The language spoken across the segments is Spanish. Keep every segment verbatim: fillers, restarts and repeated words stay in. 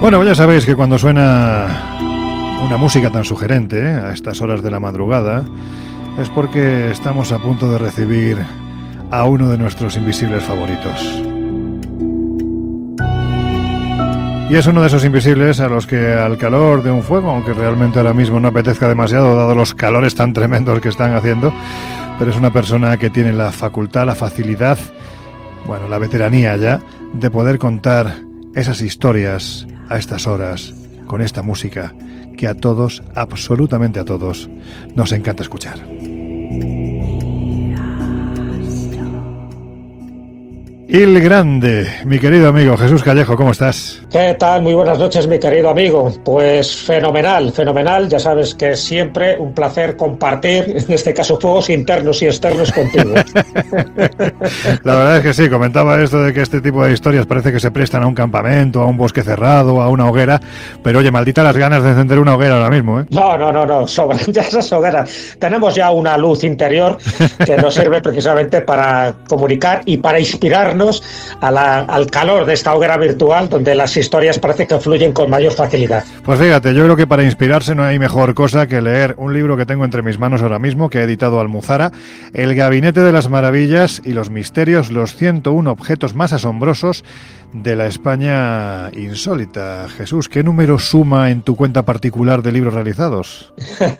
Bueno, pues ya sabéis que cuando suena una música tan sugerente, ¿eh?, a estas horas de la madrugada, es porque estamos a punto de recibir a uno de nuestros invisibles favoritos. Y es uno de esos invisibles a los que al calor de un fuego, aunque realmente ahora mismo no apetezca demasiado, dado los calores tan tremendos que están haciendo, pero es una persona que tiene la facultad, la facilidad, bueno, la veteranía ya, de poder contar esas historias a estas horas, con esta música que a todos, absolutamente a todos, nos encanta escuchar. Il Grande, mi querido amigo Jesús Callejo, ¿cómo estás? ¿Qué tal? Muy buenas noches, mi querido amigo. Pues fenomenal, fenomenal. Ya sabes que es siempre un placer compartir, en este caso, juegos internos y externos contigo. La verdad es que sí, comentaba esto de que este tipo de historias parece que se prestan a un campamento, a un bosque cerrado, a una hoguera, pero oye, maldita las ganas de encender una hoguera ahora mismo, ¿eh? No, no, no, no, sobran ya esas hogueras. Tenemos ya una luz interior que nos sirve precisamente para comunicar y para inspirarnos a la, al calor de esta hoguera virtual, donde las historias parece que fluyen con mayor facilidad. Pues fíjate, yo creo que para inspirarse no hay mejor cosa que leer un libro que tengo entre mis manos ahora mismo, que ha editado Almuzara, El Gabinete de las Maravillas y los Misterios, los ciento uno objetos más asombrosos de la España insólita. Jesús, ¿qué número suma en tu cuenta particular de libros realizados?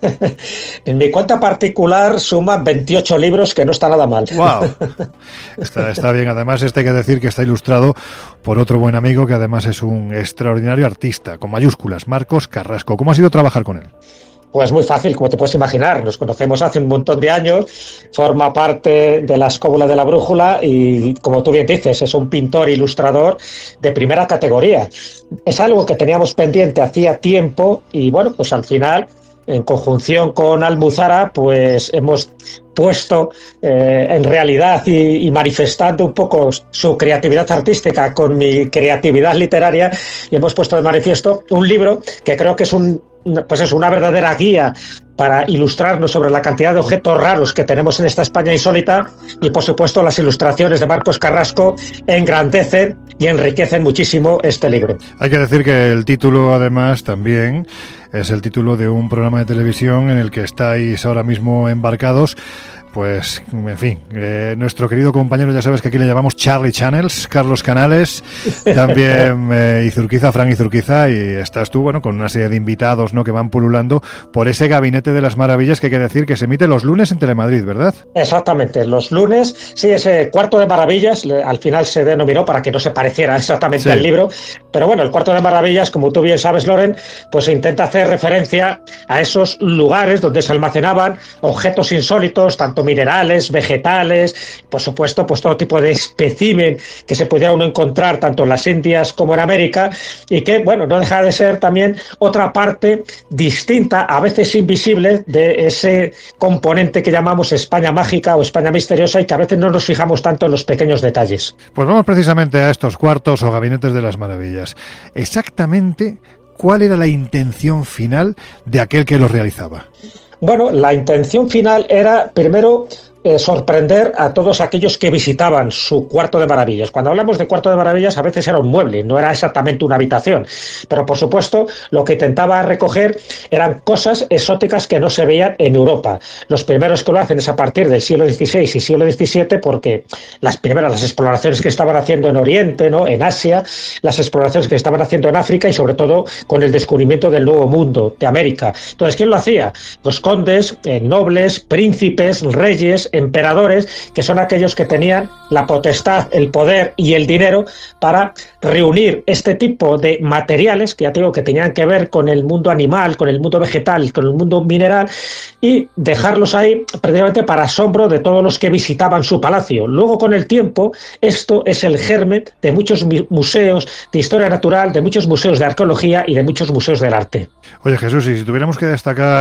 En mi cuenta particular suma veintiocho libros, que no está nada mal. ¡Wow! Está, está bien. Además, este hay que decir que está ilustrado por otro buen amigo que además es un extraordinario artista, con mayúsculas, Marcos Carrasco. ¿Cómo ha sido trabajar con él? Pues muy fácil, como te puedes imaginar. Nos conocemos hace un montón de años, forma parte de la Escóbula de la Brújula y, como tú bien dices, es un pintor ilustrador de primera categoría. Es algo que teníamos pendiente hacía tiempo y, bueno, pues al final, en conjunción con Almuzara, pues hemos puesto eh, en realidad y, y manifestando un poco su creatividad artística con mi creatividad literaria, y hemos puesto de manifiesto un libro que creo que es un pues es una verdadera guía para ilustrarnos sobre la cantidad de objetos raros que tenemos en esta España insólita, y por supuesto las ilustraciones de Marcos Carrasco engrandecen y enriquecen muchísimo este libro. Hay que decir que el título además también es el título de un programa de televisión en el que estáis ahora mismo embarcados. Pues, en fin, eh, nuestro querido compañero, ya sabes que aquí le llamamos Charlie Channels, Carlos Canales, también eh, Izurquiza, Fran Izurquiza, y estás tú, bueno, con una serie de invitados, ¿no?, que van pululando por ese Gabinete de las Maravillas, que hay que decir que se emite los lunes en Telemadrid, ¿verdad? Exactamente, los lunes, sí, ese Cuarto de Maravillas, al final se denominó para que no se pareciera exactamente sí. al libro, pero bueno, el Cuarto de Maravillas, como tú bien sabes, Loren, pues se intenta hacer referencia a esos lugares donde se almacenaban objetos insólitos, tanto minerales, vegetales, por supuesto, pues todo tipo de espécimen que se pudiera uno encontrar tanto en las Indias como en América, y que, bueno, no deja de ser también otra parte distinta, a veces invisible, de ese componente que llamamos España mágica o España misteriosa, y que a veces no nos fijamos tanto en los pequeños detalles. Pues vamos precisamente a estos cuartos o gabinetes de las maravillas. Exactamente, ¿cuál era la intención final de aquel que los realizaba? Bueno, la intención final era, primero, eh, sorprender a todos aquellos que visitaban su Cuarto de Maravillas. Cuando hablamos de Cuarto de Maravillas, a veces era un mueble, no era exactamente una habitación. Pero, por supuesto, lo que intentaba recoger eran cosas exóticas que no se veían en Europa. Los primeros que lo hacen es a partir del siglo dieciséis y siglo diecisiete, porque las primeras, las exploraciones que estaban haciendo en Oriente, ¿no?, en Asia, las exploraciones que estaban haciendo en África, y sobre todo con el descubrimiento del Nuevo Mundo, de América. Entonces, ¿quién lo hacía? Los condes, eh, nobles, príncipes, reyes, emperadores, que son aquellos que tenían la potestad, el poder y el dinero para reunir este tipo de materiales, que ya te digo que tenían que ver con el mundo animal, con el mundo vegetal, con el mundo mineral, y dejarlos ahí prácticamente para asombro de todos los que visitaban su palacio. Luego, con el tiempo, esto es el germen de muchos museos de historia natural, de muchos museos de arqueología y de muchos museos del arte. Oye, Jesús, y si tuviéramos que destacar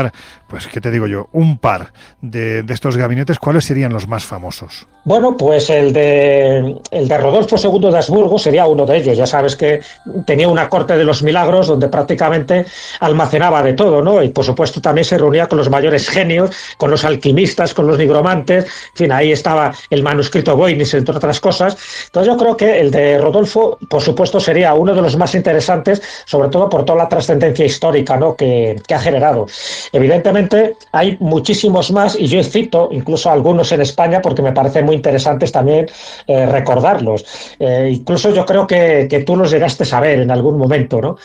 pues, ¿qué te digo yo? Un par de, de estos gabinetes, ¿cuáles serían los más famosos? Bueno, pues el de, el de Rodolfo segundo de Habsburgo sería uno de ellos. Ya sabes que tenía una corte de los milagros donde prácticamente almacenaba de todo, ¿no? Y por supuesto también se reunía con los mayores genios, con los alquimistas, con los nigromantes. En fin, ahí estaba el manuscrito Voynich, entre otras cosas. Entonces yo creo que el de Rodolfo, por supuesto, sería uno de los más interesantes, sobre todo por toda la trascendencia histórica, ¿no? que, que ha generado. Evidentemente hay muchísimos más y yo cito incluso algunos en España porque me parece muy interesantes también eh, recordarlos. Eh, incluso yo creo que, que tú los llegaste a ver en algún momento, ¿no?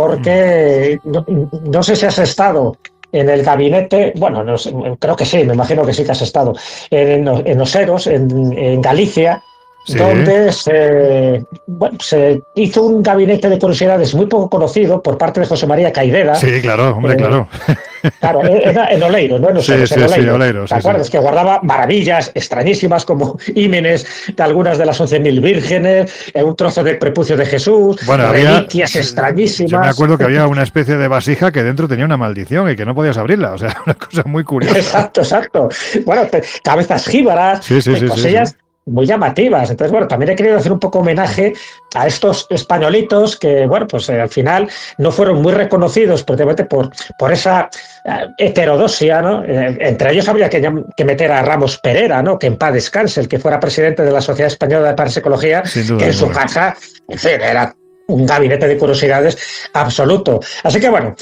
Porque no, no sé si has estado en el gabinete, bueno, no sé, creo que sí, me imagino que sí que has estado, en, en Oseros, en, en Galicia, sí. Donde se, bueno, se hizo un gabinete de curiosidades muy poco conocido por parte de José María Caideda. Sí, claro, hombre, eh, claro. Claro, era en Oleiro, ¿no? En Oseros, sí, sí, en Oleiro. Sí, Oleiro, ¿Te acuerdas? Sí, sí. Que guardaba maravillas extrañísimas como ímenes de algunas de las once mil vírgenes, un trozo de prepucio de Jesús, bueno, reliquias había, extrañísimas. Yo me acuerdo que había una especie de vasija que dentro tenía una maldición y que no podías abrirla, o sea, una cosa muy curiosa. Exacto, exacto. Bueno, cabezas jíbaras, sí, sí, sí, cosillas sí, sí. muy llamativas. Entonces, bueno, también he querido hacer un poco homenaje a estos españolitos que, bueno, pues eh, al final no fueron muy reconocidos precisamente por, por esa eh, heterodoxia, ¿no? Eh, entre ellos habría que, que meter a Ramos Perera, ¿no? Que en paz descanse, el que fuera presidente de la Sociedad Española de Parapsicología, que en su casa, en fin, era un gabinete de curiosidades absoluto. Así que bueno,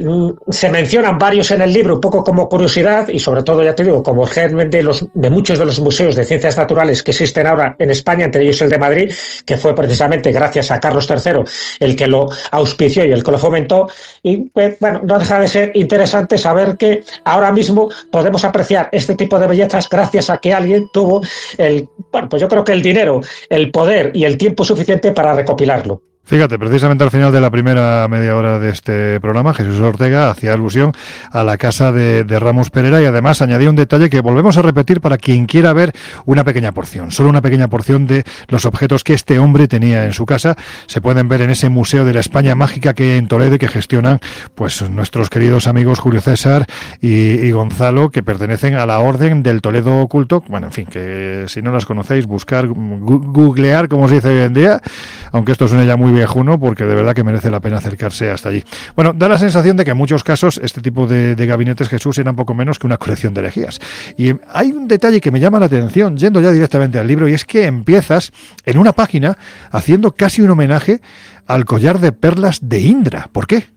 se mencionan varios en el libro un poco como curiosidad y sobre todo, ya te digo, como germen de, los, de muchos de los museos de ciencias naturales que existen ahora en España, entre ellos el de Madrid, que fue precisamente gracias a Carlos tercero el que lo auspició y el que lo fomentó. Y bueno, no deja de ser interesante saber que ahora mismo podemos apreciar este tipo de bellezas gracias a que alguien tuvo el, bueno, pues yo creo que el dinero, el poder y el tiempo suficiente para recopilarlo. Fíjate, precisamente al final de la primera media hora de este programa, Jesús Ortega hacía alusión a la casa de, de Ramos Perera y además añadía un detalle que volvemos a repetir para quien quiera ver una pequeña porción, solo una pequeña porción de los objetos que este hombre tenía en su casa. Se pueden ver en ese Museo de la España Mágica que hay en Toledo y que gestionan pues nuestros queridos amigos Julio César y, y Gonzalo, que pertenecen a la Orden del Toledo Oculto. Bueno, en fin, que si no las conocéis, buscar, gu- googlear, como se dice hoy en día, aunque esto suene ya muy viejuno, porque de verdad que merece la pena acercarse hasta allí. Bueno, da la sensación de que en muchos casos este tipo de, de gabinetes, Jesús, eran poco menos que una colección de herejías. Y hay un detalle que me llama la atención, yendo ya directamente al libro, y es que empiezas en una página haciendo casi un homenaje al collar de perlas de Indra. ¿Por qué?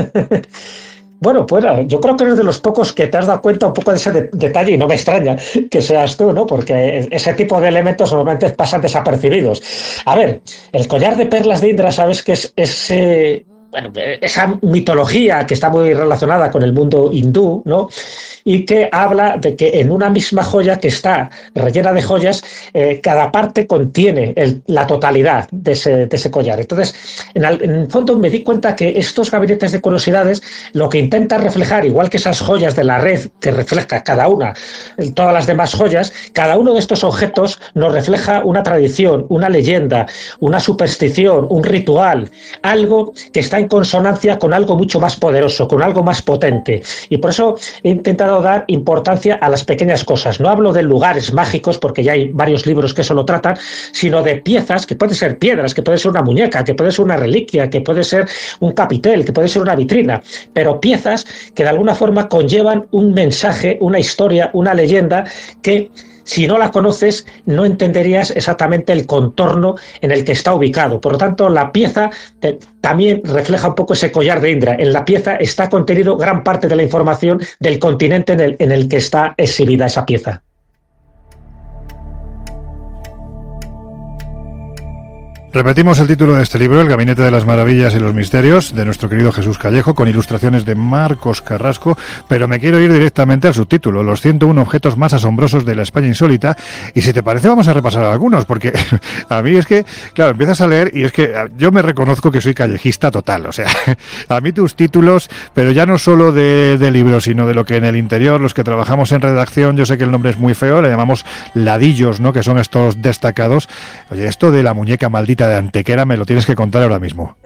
Bueno, pues yo creo que eres de los pocos que te has dado cuenta un poco de ese de- detalle y no me extraña que seas tú, ¿no? Porque ese tipo de elementos normalmente pasan desapercibidos. A ver, el collar de perlas de Indra, sabes que es ese, bueno, esa mitología que está muy relacionada con el mundo hindú, ¿no? Y que habla de que en una misma joya que está rellena de joyas, eh, cada parte contiene el, la totalidad de ese, de ese collar. Entonces, en, el, en el fondo me di cuenta que estos gabinetes de curiosidades lo que intentan reflejar, igual que esas joyas de la red que refleja cada una, todas las demás joyas, cada uno de estos objetos nos refleja una tradición, una leyenda, una superstición, un ritual, algo que está en consonancia con algo mucho más poderoso, con algo más potente. Y por eso he intentado dar importancia a las pequeñas cosas. No hablo de lugares mágicos, porque ya hay varios libros que eso lo tratan, sino de piezas, que pueden ser piedras, que puede ser una muñeca, que puede ser una reliquia, que puede ser un capitel, que puede ser una vitrina, pero piezas que de alguna forma conllevan un mensaje, una historia, una leyenda que, si no la conoces, no entenderías exactamente el contorno en el que está ubicado. Por lo tanto, la pieza te, también refleja un poco ese collar de Indra. En la pieza está contenido gran parte de la información del continente en el, en el que está exhibida esa pieza. Repetimos el título de este libro, El Gabinete de las Maravillas y los Misterios, de nuestro querido Jesús Callejo, con ilustraciones de Marcos Carrasco, pero me quiero ir directamente al subtítulo, Los ciento uno objetos más asombrosos de la España insólita, y si te parece vamos a repasar algunos, porque a mí es que, claro, empiezas a leer y es que yo me reconozco que soy callejista total, o sea, a mí tus títulos, pero ya no solo de, de libros, sino de lo que en el interior, los que trabajamos en redacción, yo sé que el nombre es muy feo, le llamamos ladillos, ¿no?, que son estos destacados. Oye, esto de la muñeca maldita muñeca de Antequera me lo tienes que contar ahora mismo.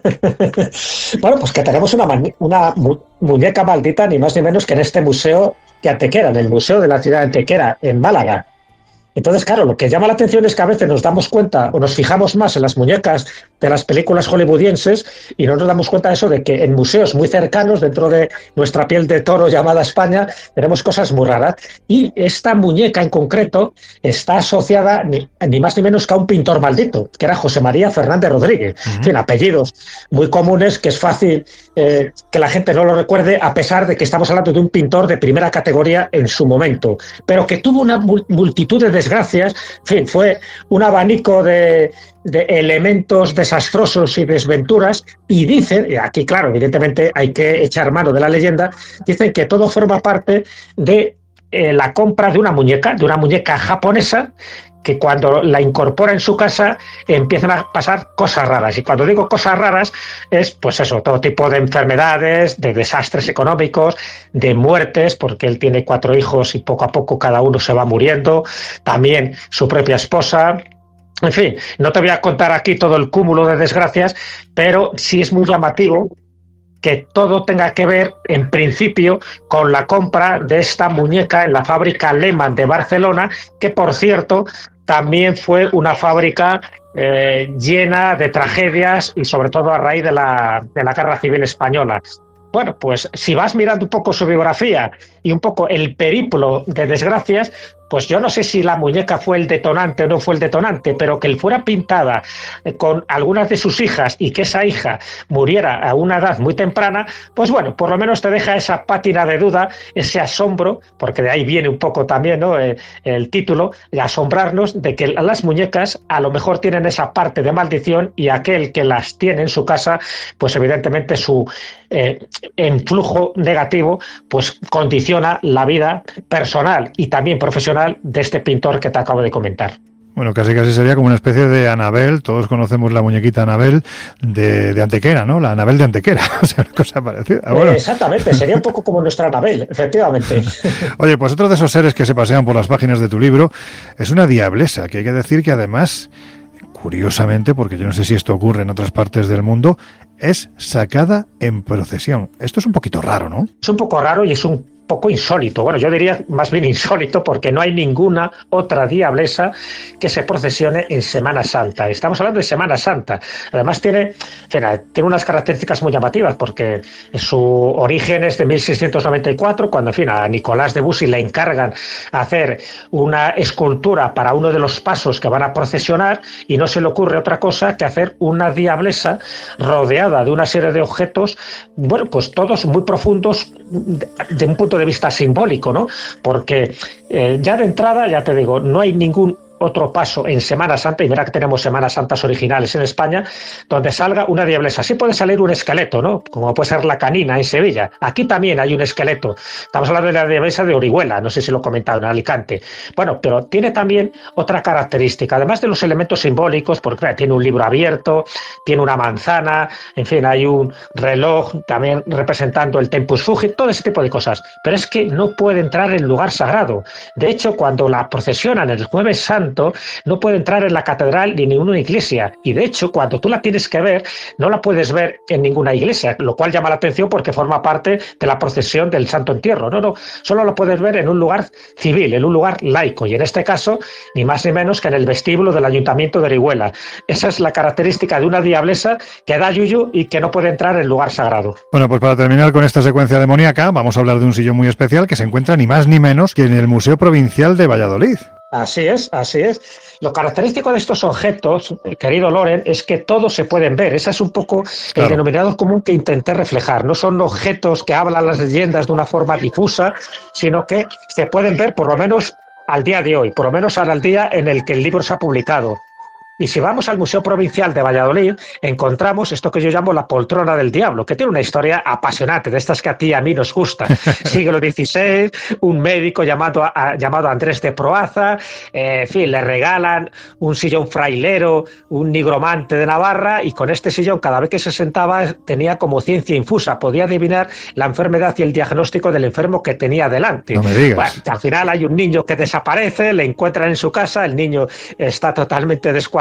Bueno, pues que tenemos una, una mu muñeca maldita, ni más ni menos que en este museo de Antequera, en el Museo de la Ciudad de Antequera, en Málaga. Entonces, claro, lo que llama la atención es que a veces nos damos cuenta o nos fijamos más en las muñecas de las películas hollywoodienses y no nos damos cuenta de eso, de que en museos muy cercanos, dentro de nuestra piel de toro llamada España, tenemos cosas muy raras. Y esta muñeca en concreto está asociada ni, ni más ni menos que a un pintor maldito, que era José María Fernández Rodríguez. Uh-huh. En fin, apellidos muy comunes que es fácil eh, que la gente no lo recuerde, a pesar de que estamos hablando de un pintor de primera categoría en su momento, pero que tuvo una multitud de desgracias. En fin, fue un abanico de, de elementos desastrosos y desventuras, y dicen, y aquí claro, evidentemente hay que echar mano de la leyenda, dicen que todo forma parte de eh, la compra de una muñeca, de una muñeca japonesa, que cuando la incorpora en su casa empiezan a pasar cosas raras. Y cuando digo cosas raras es, pues eso, todo tipo de enfermedades, de desastres económicos, de muertes, porque él tiene cuatro hijos y poco a poco cada uno se va muriendo, también su propia esposa. En fin, no te voy a contar aquí todo el cúmulo de desgracias, pero sí es muy llamativo que todo tenga que ver, en principio, con la compra de esta muñeca en la fábrica Lehmann de Barcelona, que, por cierto, también fue una fábrica eh, llena de tragedias y, sobre todo, a raíz de la, de la Guerra Civil Española. Bueno, pues si vas mirando un poco su biografía y un poco el periplo de desgracias, pues yo no sé si la muñeca fue el detonante o no fue el detonante, pero que él fuera pintada con algunas de sus hijas y que esa hija muriera a una edad muy temprana, pues bueno, por lo menos te deja esa pátina de duda, ese asombro, porque de ahí viene un poco también, ¿no?, el, el título, de asombrarnos de que las muñecas a lo mejor tienen esa parte de maldición y aquel que las tiene en su casa, pues evidentemente su eh, influjo negativo pues condiciona la vida personal y también profesional de este pintor que te acabo de comentar. Bueno, casi casi sería como una especie de Anabel. Todos conocemos la muñequita Anabel de, de Antequera, ¿no? La Anabel de Antequera, o sea, una cosa parecida. Bueno. Eh, exactamente, sería un poco como nuestra Anabel, efectivamente. Oye, pues otro de esos seres que se pasean por las páginas de tu libro es una diablesa, que hay que decir que además, curiosamente, porque yo no sé si esto ocurre en otras partes del mundo, es sacada en procesión. Esto es un poquito raro, ¿no? Es un poco raro y es un poco insólito. Bueno, yo diría más bien insólito porque no hay ninguna otra diablesa que se procesione en Semana Santa. Estamos hablando de Semana Santa. Además tiene, tiene unas características muy llamativas porque su origen es de mil seiscientos noventa y cuatro, cuando, en fin, a Nicolás de Bussy le encargan hacer una escultura para uno de los pasos que van a procesionar y no se le ocurre otra cosa que hacer una diablesa rodeada de una serie de objetos, bueno, pues todos muy profundos de, de un punto de vista simbólico, ¿no? Porque eh, ya de entrada, ya te digo, no hay ningún otro paso en Semana Santa, y verá que tenemos Semanas Santas originales en España, donde salga una diablesa. Sí puede salir un esqueleto, ¿no?, como puede ser la Canina en Sevilla. Aquí también hay un esqueleto. Estamos hablando de la diablesa de Orihuela, no sé si lo he comentado, en Alicante. Bueno, pero tiene también otra característica, además de los elementos simbólicos, porque claro, tiene un libro abierto, tiene una manzana, en fin, hay un reloj también representando el Tempus Fugit, todo ese tipo de cosas. Pero es que no puede entrar en lugar sagrado. De hecho, cuando la procesionan el Jueves Santo, no puede entrar en la catedral ni en ninguna iglesia, y de hecho cuando tú la tienes que ver no la puedes ver en ninguna iglesia, lo cual llama la atención porque forma parte de la procesión del Santo Entierro. No, no, solo la puedes ver en un lugar civil, en un lugar laico, y en este caso ni más ni menos que en el vestíbulo del Ayuntamiento de Orihuela. Esa es la característica de una diablesa que da yuyu y que no puede entrar en lugar sagrado. Bueno, pues para terminar con esta secuencia demoníaca, vamos a hablar de un sillón muy especial que se encuentra ni más ni menos que en el Museo Provincial de Valladolid. Así es, así es. Lo característico de estos objetos, querido Loren, es que todos se pueden ver. Ese es un poco claro. El denominador común que intenté reflejar. No son objetos que hablan las leyendas de una forma difusa, sino que se pueden ver por lo menos al día de hoy, por lo menos al día en el que el libro se ha publicado. Y si vamos al Museo Provincial de Valladolid, encontramos esto que yo llamo la poltrona del diablo, que tiene una historia apasionante, de estas que a ti y a mí nos gusta. Siglo dieciséis, un médico llamado, a, llamado Andrés de Proaza, eh, en fin, le regalan un sillón frailero, un nigromante de Navarra, y con este sillón, cada vez que se sentaba, tenía como ciencia infusa, podía adivinar la enfermedad y el diagnóstico del enfermo que tenía delante. No me digas. Bueno, al final hay un niño que desaparece, le encuentran en su casa, el niño está totalmente descuartizado,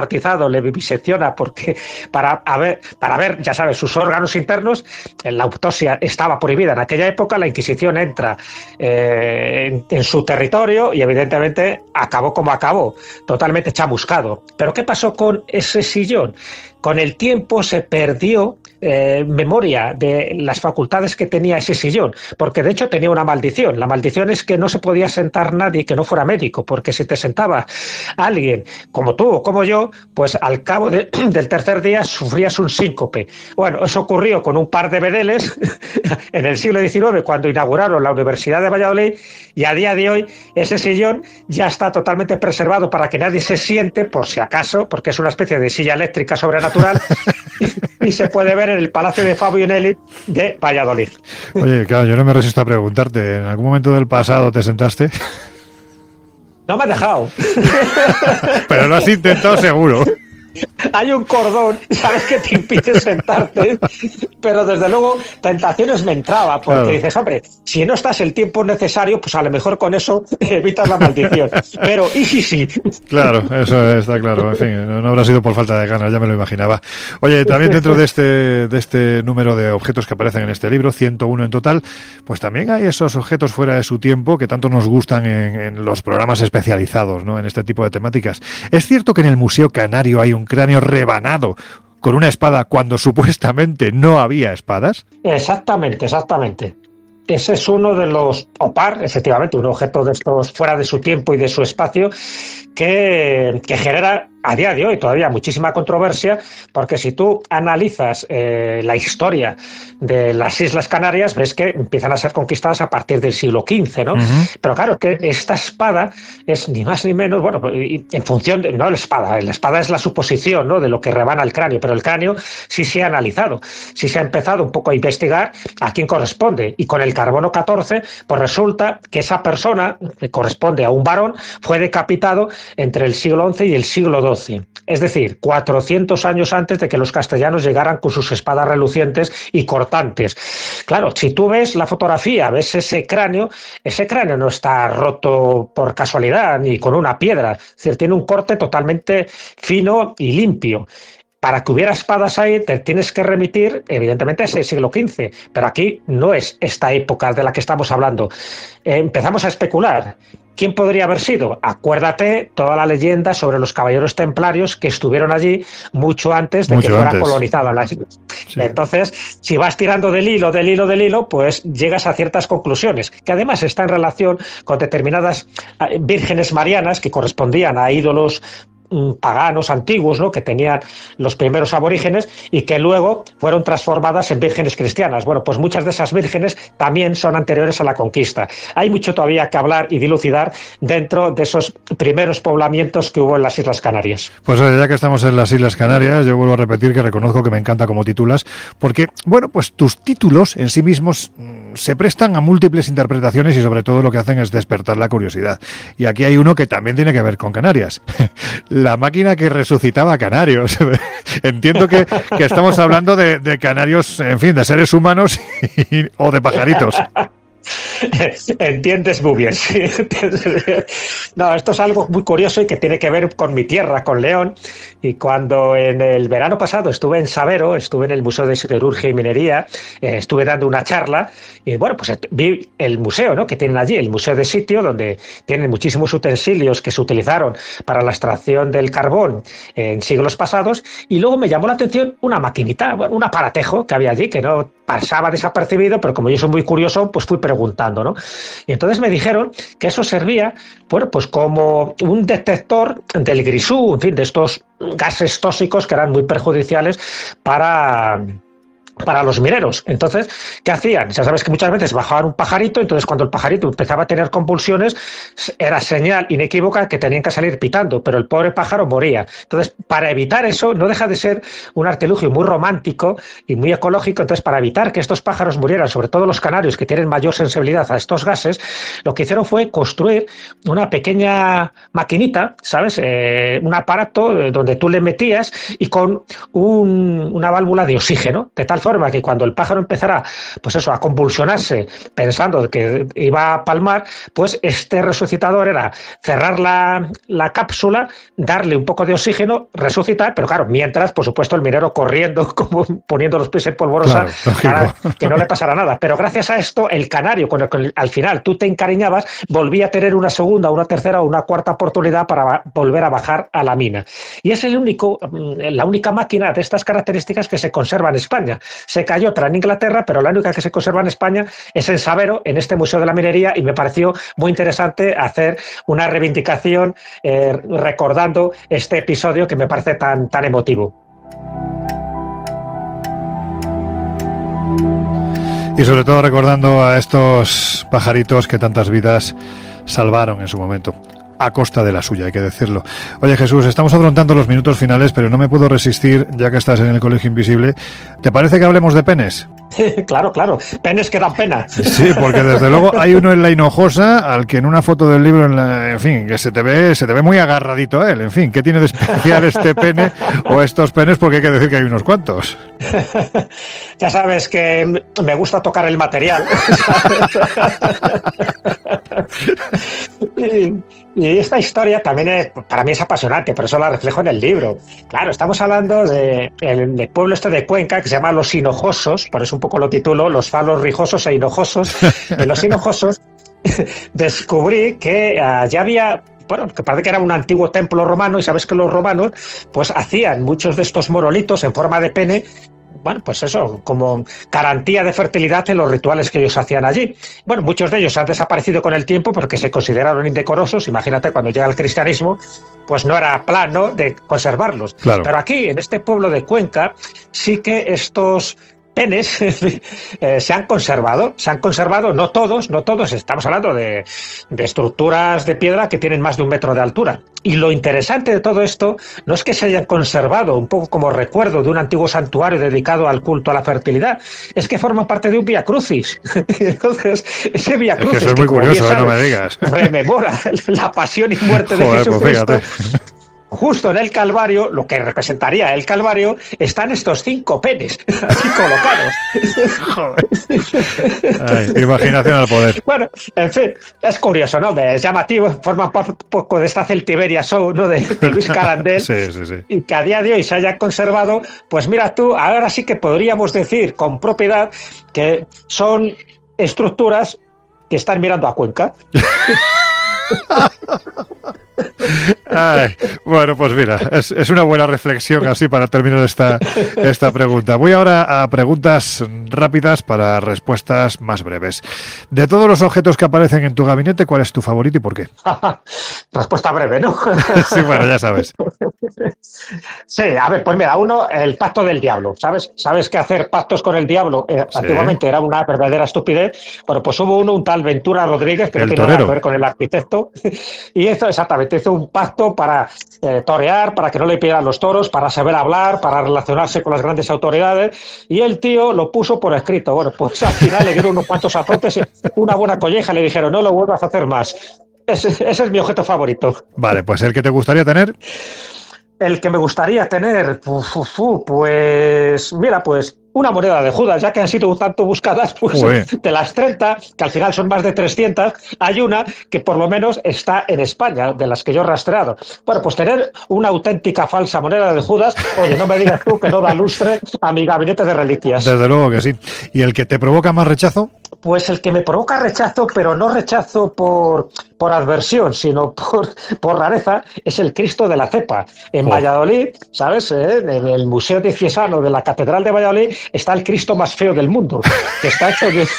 descuartizado, le vivisecciona porque para, a ver, para ver, ya sabes, sus órganos internos. La autopsia estaba prohibida en aquella época, la Inquisición entra eh, en, en su territorio y evidentemente acabó como acabó, totalmente chamuscado. Pero ¿qué pasó con ese sillón? Con el tiempo se perdió eh, memoria de las facultades que tenía ese sillón, porque de hecho tenía una maldición. La maldición es que no se podía sentar nadie que no fuera médico, porque si te sentaba alguien como tú o como yo, pues al cabo de, del tercer día sufrías un síncope. Bueno, eso ocurrió con un par de bedeles en el siglo diecinueve, cuando inauguraron la Universidad de Valladolid, y a día de hoy ese sillón ya está totalmente preservado para que nadie se siente, por si acaso, porque es una especie de silla eléctrica sobrenatural, y se puede ver en el Palacio de Fabio Nelli de Valladolid. Oye, claro, yo no me resisto a preguntarte, ¿en algún momento del pasado te sentaste? No me ha dejado. Pero lo has intentado seguro. Hay un cordón, sabes, que te impide sentarte, pero desde luego tentaciones me entraba, porque claro, dices, hombre, si no estás el tiempo necesario, pues a lo mejor con eso evitas la maldición. Pero, ¿y si sí? Claro, eso está claro. En fin, no, no habrá sido por falta de ganas, ya me lo imaginaba. Oye, también dentro de este, de este número de objetos que aparecen en este libro, ciento uno en total, pues también hay esos objetos fuera de su tiempo que tanto nos gustan en, en los programas especializados, ¿no?, en este tipo de temáticas. ¿Es cierto que en el Museo Canario hay un cráneo rebanado con una espada cuando supuestamente no había espadas? Exactamente, exactamente. Ese es uno de los OPAR, efectivamente, un objeto de estos fuera de su tiempo y de su espacio, que, que genera a día de hoy todavía muchísima controversia, porque si tú analizas eh, la historia de las Islas Canarias, ves que empiezan a ser conquistadas a partir del siglo quince, ¿no? Uh-huh. Pero claro, que esta espada es ni más ni menos, bueno, en función de, no la espada, la espada es la suposición, ¿no?, de lo que rebana el cráneo, pero el cráneo sí se ha analizado, sí se ha empezado un poco a investigar a quién corresponde, y con el carbono catorce, pues resulta que esa persona, que corresponde a un varón, fue decapitado entre el siglo once y el siglo doce. Es decir, cuatrocientos años antes de que los castellanos llegaran con sus espadas relucientes y cortantes. Claro, si tú ves la fotografía, ves ese cráneo, ese cráneo no está roto por casualidad ni con una piedra. Es decir, tiene un corte totalmente fino y limpio. Para que hubiera espadas ahí, te tienes que remitir, evidentemente, a ese siglo quince, pero aquí no es esta época de la que estamos hablando. Eh, empezamos a especular. ¿Quién podría haber sido? Acuérdate toda la leyenda sobre los caballeros templarios que estuvieron allí mucho antes de mucho que fuera colonizada la isla. Sí. Entonces, si vas tirando del hilo, del hilo, del hilo, pues llegas a ciertas conclusiones, que además está en relación con determinadas vírgenes marianas que correspondían a ídolos paganos antiguos, ¿no?, que tenían los primeros aborígenes y que luego fueron transformadas en vírgenes cristianas. Bueno, pues muchas de esas vírgenes también son anteriores a la conquista. Hay mucho todavía que hablar y dilucidar dentro de esos primeros poblamientos que hubo en las Islas Canarias. Pues ya que estamos en las Islas Canarias, yo vuelvo a repetir que reconozco que me encanta cómo titulas, porque, bueno, pues tus títulos en sí mismos mmm, se prestan a múltiples interpretaciones y sobre todo lo que hacen es despertar la curiosidad. Y aquí hay uno que también tiene que ver con Canarias. La máquina que resucitaba canarios. Entiendo que, que estamos hablando de, de canarios, en fin, de seres humanos y, o de pajaritos. Entiendes muy bien, sí. No, esto es algo muy curioso y que tiene que ver con mi tierra, con León. Y cuando en el verano pasado estuve en Sabero, estuve en el Museo de Siderurgia y Minería, eh, estuve dando una charla y bueno, pues vi el museo, ¿no?, que tienen allí, el museo de sitio, donde tienen muchísimos utensilios que se utilizaron para la extracción del carbón en siglos pasados, y luego me llamó la atención una maquinita, un aparatejo que había allí, que no pasaba desapercibido, pero como yo soy muy curioso, pues fui preguntando, ¿no? Y entonces me dijeron que eso servía, bueno, pues como un detector del grisú, en fin, de estos gases tóxicos que eran muy perjudiciales para... para los mineros. Entonces, ¿qué hacían? Ya sabes que muchas veces bajaban un pajarito, entonces cuando el pajarito empezaba a tener convulsiones, era señal inequívoca que tenían que salir pitando, pero el pobre pájaro moría. Entonces, para evitar eso, no deja de ser un artilugio muy romántico y muy ecológico. Entonces, para evitar que estos pájaros murieran, sobre todo los canarios, que tienen mayor sensibilidad a estos gases, lo que hicieron fue construir una pequeña maquinita, ¿sabes? Eh, un aparato donde tú le metías y con un, una válvula de oxígeno, de tal forma forma que cuando el pájaro empezara, pues eso, a convulsionarse, pensando que iba a palmar, pues este resucitador era cerrar la, la cápsula, darle un poco de oxígeno, resucitar, pero claro, mientras, por supuesto, el minero corriendo, como poniendo los pies en polvorosa, claro, para que no le pasara nada. Pero gracias a esto, el canario, con el que al final tú te encariñabas, volvía a tener una segunda, una tercera o una cuarta oportunidad para volver a bajar a la mina. Y es el único, la única máquina de estas características que se conserva en España. Se cayó otra en Inglaterra, pero la única que se conserva en España es en Sabero, en este Museo de la Minería, y me pareció muy interesante hacer una reivindicación eh, recordando este episodio que me parece tan, tan emotivo. Y sobre todo recordando a estos pajaritos que tantas vidas salvaron en su momento. A costa de la suya, hay que decirlo. Oye, Jesús, estamos afrontando los minutos finales, pero no me puedo resistir, ya que estás en el Colegio Invisible. ¿Te parece que hablemos de penes? Claro, claro. Penes que dan pena. Sí, porque desde luego hay uno en La Hinojosa al que en una foto del libro, en, la, en fin, que se te ve se te ve muy agarradito a él. En fin, ¿qué tiene de especial este pene o estos penes? Porque hay que decir que hay unos cuantos. Ya sabes que me gusta tocar el material. y, y esta historia también es, para mí es apasionante, por eso la reflejo en el libro. Claro, estamos hablando de el, del pueblo este de Cuenca, que se llama Los Hinojosos, por eso un poco lo titulo, Los Falos Rijosos e Hinojosos. En Los Hinojosos descubrí que uh, ya había... Bueno, que parece que era un antiguo templo romano, y sabes que los romanos pues hacían muchos de estos monolitos en forma de pene, bueno, pues eso, como garantía de fertilidad en los rituales que ellos hacían allí. Bueno, muchos de ellos han desaparecido con el tiempo porque se consideraron indecorosos. Imagínate, cuando llega el cristianismo, pues no era plan, ¿no?, de conservarlos. Claro. Pero aquí, en este pueblo de Cuenca, sí que estos penes eh, se han conservado, se han conservado, no todos, no todos, estamos hablando de, de estructuras de piedra que tienen más de un metro de altura. Y lo interesante de todo esto no es que se hayan conservado un poco como recuerdo de un antiguo santuario dedicado al culto a la fertilidad, es que forman parte de un Vía Crucis. Entonces, ese Vía Crucis, es que eso es muy que, curioso, sabes, no me digas, rememora la pasión y muerte de Joder, Jesucristo. Pues Justo en el Calvario, lo que representaría el Calvario, están estos cinco penes así colocados. Ay, imaginación al poder. Bueno, en fin, es curioso, ¿no? Es llamativo, forma un poco de esta Celtiberia Show, ¿no?, de, de Luis Carandel. Sí, sí, sí. Y que a día de hoy se haya conservado, pues mira tú, ahora sí que podríamos decir con propiedad que son estructuras que están mirando a Cuenca. Ay, bueno, pues mira, es, es una buena reflexión así para terminar esta, esta pregunta. Voy ahora a preguntas rápidas para respuestas más breves. De todos los objetos que aparecen en tu gabinete, ¿cuál es tu favorito y por qué? Respuesta breve, ¿no? Sí, bueno, ya sabes. Sí, a ver, pues mira, uno, el pacto del diablo, ¿sabes? ¿Sabes que hacer pactos con el diablo eh, sí. antiguamente era una verdadera estupidez? Bueno, pues hubo uno, un tal Ventura Rodríguez, que el no tiene torero. nada que ver con el arquitecto, y esto exactamente, hizo un pacto para eh, torear, para que no le pidieran los toros, para saber hablar, para relacionarse con las grandes autoridades, y el tío lo puso por escrito. Bueno, pues al final le dieron unos cuantos azotes y una buena colleja, le dijeron, no lo vuelvas a hacer más. Ese, ese es mi objeto favorito. Vale, pues el que te gustaría tener... El que me gustaría tener, uf, uf, uf, pues mira, pues una moneda de Judas, ya que han sido tanto buscadas, pues Uy. de las treinta, que al final son más de trescientas, hay una que por lo menos está en España, de las que yo he rastreado. Bueno, pues tener una auténtica falsa moneda de Judas, oye, no me digas tú que no da lustre a mi gabinete de reliquias. Desde luego que sí. ¿Y el que te provoca más rechazo? Pues el que me provoca rechazo, pero no rechazo por, por adversión, sino por, por rareza, es el Cristo de la Cepa. En oh. Valladolid, ¿sabes? Eh, en el Museo Diocesano de la Catedral de Valladolid está el Cristo más feo del mundo, que está hecho de,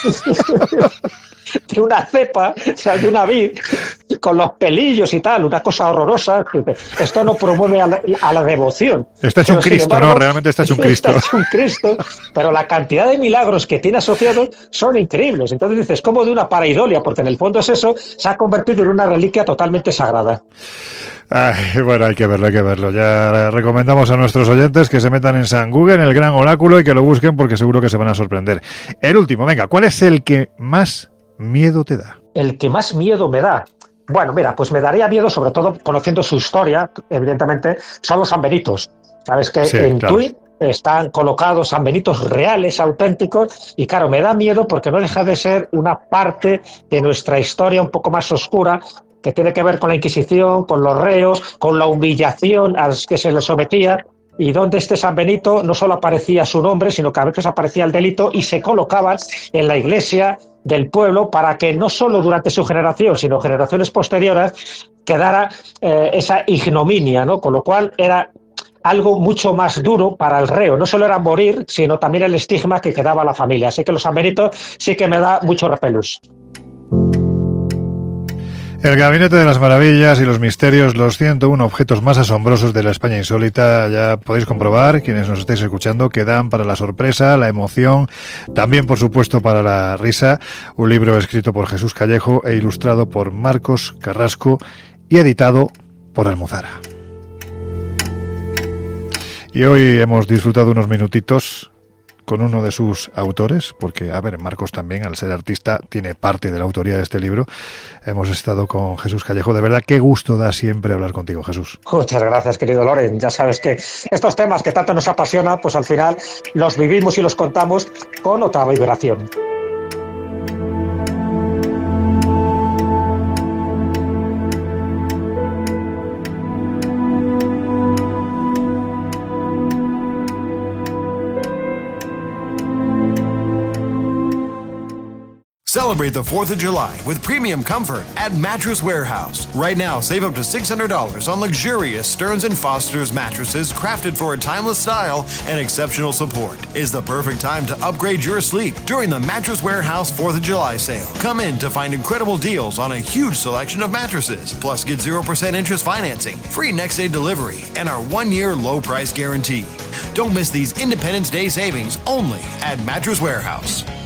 de una cepa, o sea, de una vid, con los pelillos y tal, una cosa horrorosa. Esto no promueve a la, a la devoción. Está hecho un Cristo, embargo, ¿no? Realmente está hecho un Cristo. Está hecho un Cristo, pero la cantidad de milagros que tiene asociados son increíbles. Entonces dices, como de una paraidolia, porque en el fondo es eso, se ha convertido en una reliquia totalmente sagrada. Ay, bueno, hay que verlo, hay que verlo. Ya recomendamos a nuestros oyentes que se metan en San Google, en el gran oráculo, y que lo busquen porque seguro que se van a sorprender. El último, venga, ¿cuál es el que más miedo te da? El que más miedo me da. Bueno, mira, pues me daría miedo, sobre todo conociendo su historia, evidentemente, son los sambenitos. Sabes que sí, en, claro. Tui, están colocados San Benitos reales, auténticos, y claro, me da miedo porque no deja de ser una parte de nuestra historia un poco más oscura, que tiene que ver con la Inquisición, con los reos, con la humillación a los que se les sometía, y donde este San Benito no solo aparecía su nombre, sino que a veces aparecía el delito y se colocaban en la iglesia del pueblo para que no solo durante su generación, sino generaciones posteriores, quedara eh, esa ignominia, ¿no? Con lo cual era algo mucho más duro para el reo. No solo era morir, sino también el estigma que quedaba a la familia. Así que los San Benitos sí que me da mucho repelús. El Gabinete de las Maravillas y los Misterios, los ciento uno objetos más asombrosos de la España insólita. Ya podéis comprobar, quienes nos estáis escuchando, que dan para la sorpresa, la emoción, también por supuesto para la risa. Un libro escrito por Jesús Callejo e ilustrado por Marcos Carrasco y editado por Almuzara. Y hoy hemos disfrutado unos minutitos con uno de sus autores, porque, a ver, Marcos también, al ser artista, tiene parte de la autoría de este libro. Hemos estado con Jesús Callejo. De verdad, qué gusto da siempre hablar contigo, Jesús. Muchas gracias, querido Loren. Ya sabes que estos temas que tanto nos apasionan, pues al final los vivimos y los contamos con otra vibración. Celebrate the fourth of July with premium comfort at Mattress Warehouse. Right now, save up to six hundred dollars on luxurious Stearns and Foster's mattresses crafted for a timeless style and exceptional support. Is the perfect time to upgrade your sleep during the Mattress Warehouse fourth of July sale. Come in to find incredible deals on a huge selection of mattresses. Plus, get zero percent interest financing, free next-day delivery, and our one-year low-price guarantee. Don't miss these Independence Day savings only at Mattress Warehouse.